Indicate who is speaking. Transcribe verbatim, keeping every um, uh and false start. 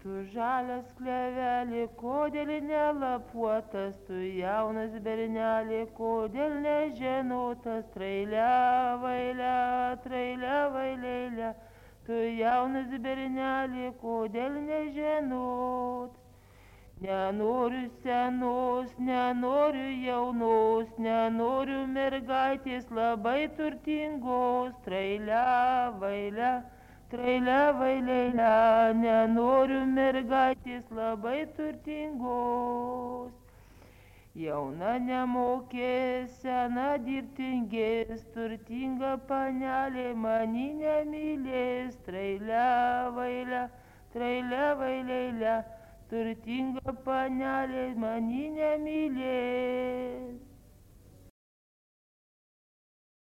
Speaker 1: Tu žalias klevelį, kodėl nelapuotas, tu jaunas bernelį, kodėl nežinotas, trailia vailia, trailia vailelia, tu jaunas bernelį, kodėl nežinot. Nenoriu senos, nenoriu jaunos, nenoriu mergaitės labai turtingos, trailia vailia, trailia vailelia, nenoriu mergaitės labai turtingos. Jauna nemokės, sena dirbtingės, turtinga panelė mani nemylės, trailia vailia, trailia vailelia, turtinga panelė mani nemylės.